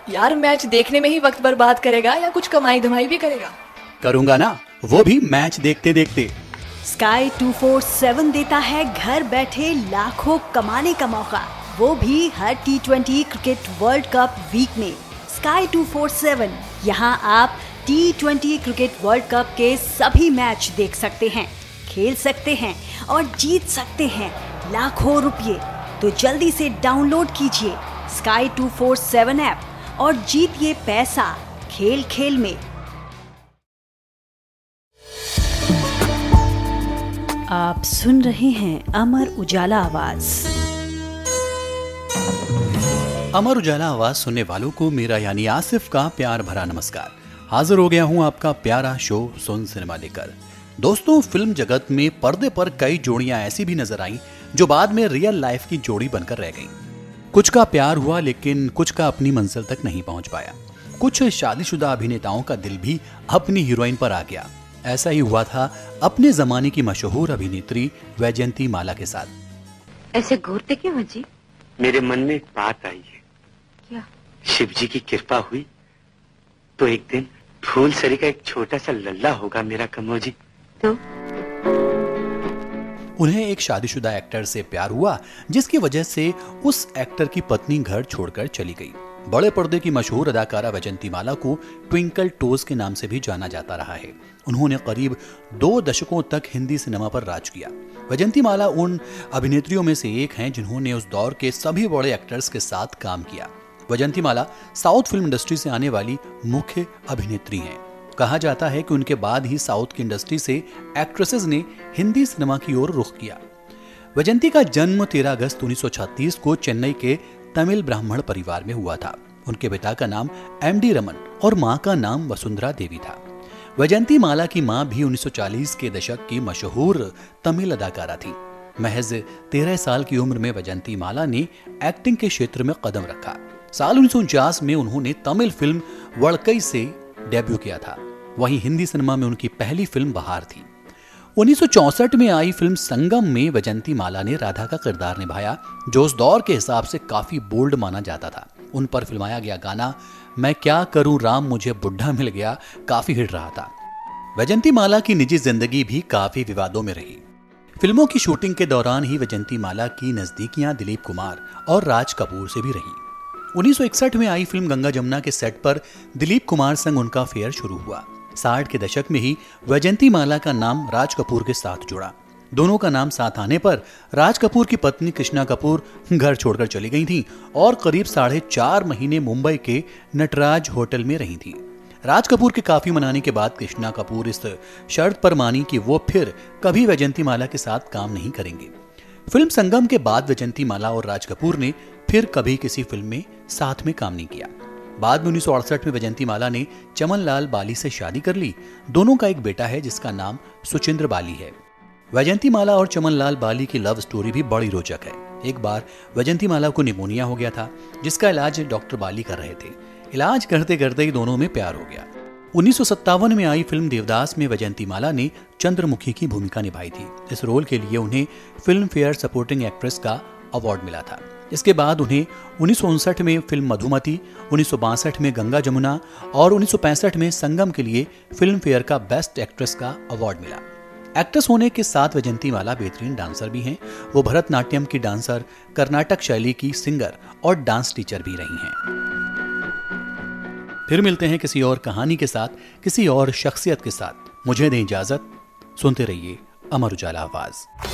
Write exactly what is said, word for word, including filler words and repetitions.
यार मैच देखने में ही वक्त बर्बाद करेगा या कुछ कमाई धमाई भी करेगा? करूंगा ना, वो भी मैच देखते देखते। स्काई टू फोर सेवन देता है घर बैठे लाखों कमाने का मौका, वो भी हर T twenty cricket world cup week में। स्काई टू फोर सेवन, यहाँ आप T twenty cricket world cup के सभी मैच देख सकते हैं, खेल सकते हैं और जीत सकते हैं लाखों रुपए। तो जल्दी से डाउनलोड कीजिए Sky two four seven app और जीतिए पैसा खेल खेल में। आप सुन रहे हैं अमर उजाला आवाज। अमर उजाला आवाज सुनने वालों को मेरा यानी आसिफ का प्यार भरा नमस्कार। हाजिर हो गया हूं आपका प्यारा शो सुन सिनेमा लेकर। दोस्तों, फिल्म जगत में पर्दे पर कई जोड़ियां ऐसी भी नजर आईं जो बाद में रियल लाइफ की जोड़ी बनकर रह गईं। कुछ का प्यार हुआ लेकिन कुछ का अपनी मंजिल तक नहीं पहुंच पाया। कुछ शादीशुदा अभिनेताओं का दिल भी अपनी हीरोइन पर आ गया। ऐसा ही हुआ था अपने जमाने की मशहूर अभिनेत्री वैजयंती माला के साथ। ऐसे घूरते क्यों हैं जी? मेरे मन में एक बात आई है। क्या? शिव जी की कृपा हुई तो एक दिन फूल सरी का एक छोटा सा लल्ला होगा मेरा कमोजी। तो उन्हें एक शादीशुदा एक्टर से प्यार हुआ जिसकी वजह से उस एक्टर की पत्नी घर छोड़कर चली गई। बड़े पर्दे की मशहूर अदाकारा वैजयंती माला को ट्विंकल टोज के नाम से भी जाना जाता रहा है। उन्होंने करीब दो दशकों तक हिंदी सिनेमा पर राज किया। वैजयंती माला उन अभिनेत्रियों में से एक हैं जिन्होंने उस दौर के सभी बड़े एक्टर्स के साथ काम किया। Vyjayanthimala south film industry से आने वाली मुख्य अभिनेत्री हैं। कहा जाता है कि उनके बाद ही साउथ की इंडस्ट्री से एक्ट्रेसेस ने हिंदी सिनेमा की ओर रुख किया। वैजयंती का जन्म तेरह अगस्त उन्नीस सौ छत्तीस को चेन्नई के तमिल ब्राह्मण परिवार में हुआ था। उनके पिता का नाम एम डी रमन और मां का नाम वसुंधरा देवी था। वैजयंती माला की मां भी उन्नीस सौ चालीस के दशक की मशहूर तमिल अदाकारा थी। महज तेरह साल की उम्र में वैजयंती माला ने एक्टिंग के क्षेत्र में कदम रखा। साल उन्नीस सौ उनचास में उन्होंने तमिल फिल्म वड़कई से डेब्यू किया था। वहीं हिंदी सिनेमा में उनकी पहली फिल्म बहार थी। उन्नीस सौ चौसठ में आई फिल्म संगम में वैजयंती माला ने राधा का किरदार निभाया, जो उस दौर के हिसाब से काफी बोल्ड माना जाता था। उन पर फिल्माया गया गाना मैं क्या करूं राम मुझे बुढ़ा मिल गया काफी हिट रहा था। वैजयंती माला की निजी जिंदगी भी काफी विवादों में रही। फिल्मों की शूटिंग के दौरान ही वैजयंती माला की नजदीकियां दिलीप कुमार और राज कपूर से भी रही। उन्नीस सौ इकसठ में आई फिल्म गंगा जमुना के सेट पर दिलीप कुमार संग उनका अफेयर शुरू हुआ। साठ के दशक में ही वैजयंती माला का नाम राज कपूर के साथ जुड़ा। दोनों का नाम साथ आने पर राज कपूर की पत्नी कृष्णा कपूर घर छोड़कर चली गई थीं और करीब साढ़े चार महीने मुंबई के नटराज होटल में रही थीं। राज कपूर के काफी मनाने के बाद कृष्णा कपूर इस शर्त पर मानी कि वो फिर कभी वैजयंती माला के साथ काम नहीं करेंगे। फिल्म संगम के बाद वैजयंती माला और राज कपूर ने फिर कभी किसी फिल्म में साथ में काम नहीं किया। बाद में उन्नीस सौ अड़सठ में वैजयंती माला ने चमन लाल बाली से शादी कर ली। दोनों का एक बेटा है जिसका नाम सुचिंद्र बाली है। वैजयंती माला और चमन लाल बाली की लव स्टोरी भी बड़ी रोचक है। एक बार वैजयंती माला को निमोनिया हो गया था जिसका इलाज डॉक्टर बाली कर रहे थे। इलाज करते करते ही दोनों में प्यार हो गया। उन्नीस सौ सत्तावन में आई फिल्म देवदास में वैजयंती माला ने चंद्रमुखी की भूमिका निभाई थी। इस रोल के लिए उन्हें फिल्म फेयर सपोर्टिंग एक्ट्रेस का अवार्ड मिला था। इसके बाद उन्हें उन्नीस सौ उनसठ में फिल्म मधुमती, उन्नीस सौ बासठ में गंगा जमुना और उन्नीस सौ पैंसठ में संगम के लिए फिल्म फेयर का बेस्ट एक्ट्रेस का अवार्ड मिला। एक्ट्रेस होने के साथ वैजयंती माला बेहतरीन डांसर भी हैं। वो भरतनाट्यम की डांसर, कर्नाटक शैली की सिंगर और डांस टीचर भी रही हैं। फिर मिलते हैं किसी और कहानी के साथ, किसी और शख्सियत के साथ। मुझे दें इजाजत। सुनते रहिए अमर उजाला आवाज।